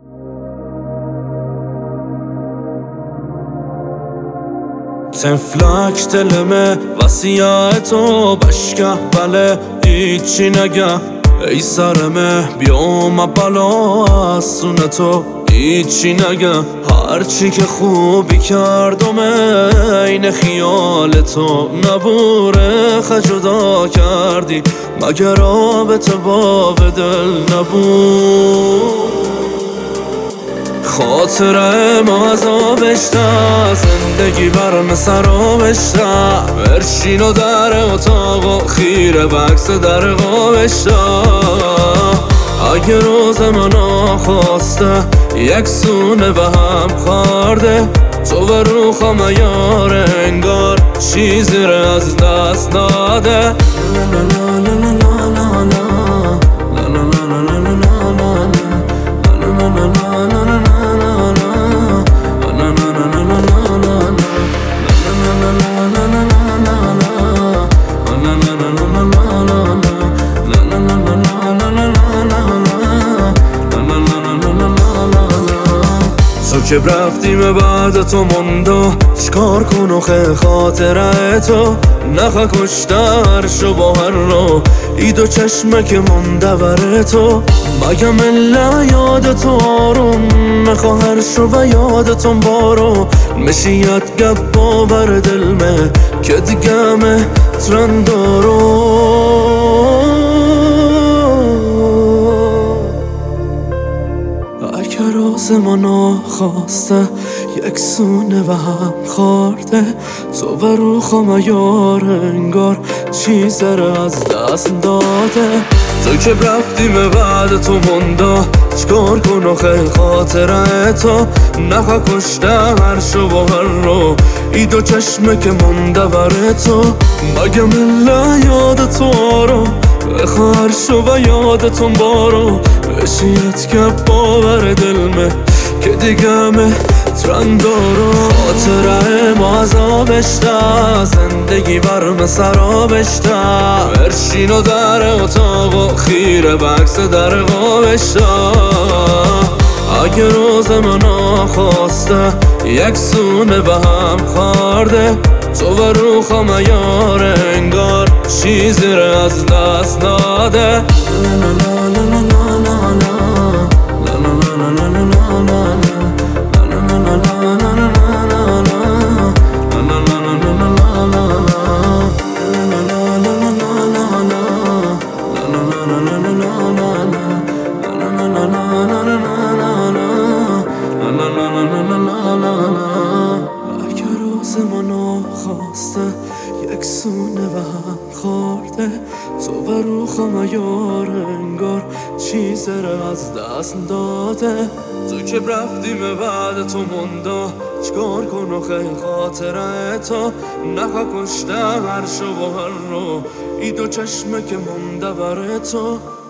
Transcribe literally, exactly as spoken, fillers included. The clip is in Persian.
تفلک دلمه وسیعتو بشکه بله هیچی نگه ای سرمه بیام بلا از سونتو هیچی نگه هرچی که خوبی کردم این خیال تو نبوره خجدا کردی مگر رابطه با به دل نبود خاطره ما از آبشته زندگی برم سرابشته برشین و در اتاق و خیره بکس در قابشته اگه روز من آخواسته یک سونه به هم خورده تو و روخم یار انگار چیزی رو از دست داده تو که رفتیم بعد تو موندا چکار کن آخه خاطره تو نخه کشتر شو با هر رو ای دو چشمه که مونده بره تو مگه مله یاد تو آروم نخواهر شو و یادتون بارو مشیت گب باور دلمه که دیگه مه ترندارو روز ما ناخواسته یک سونه و هم خورده تو و روخم یار انگار چیز رو از دست داده تو که رفتیم بعد تو موندا چکار کن آخه خاطره تو نخه کشته هر شو با هر رو ای دو چشمه که مونده بره تو مگه مله یاد تو آرو بخوار شو و یادتون بارو بشیت که باور دلمه که دیگه مه ترندارو خاطره ما از آبشته زندگی برم سرابشته برشین و در اتاق و خیره بکس در قابشته اگه روز من آخواسته یک سونه به هم خورده تو و روخم یار انگار چیزی رو از دست داده اگه روز من آخواسته یک سونه و هم خورده تو و روخم یار انگار چیز رو از دست داده تو که رفتیم بعد تو موندا چکار کن آخه خاطره تو نخه کشته هر شو با هر رو ای دو چشمه که مونده بره تو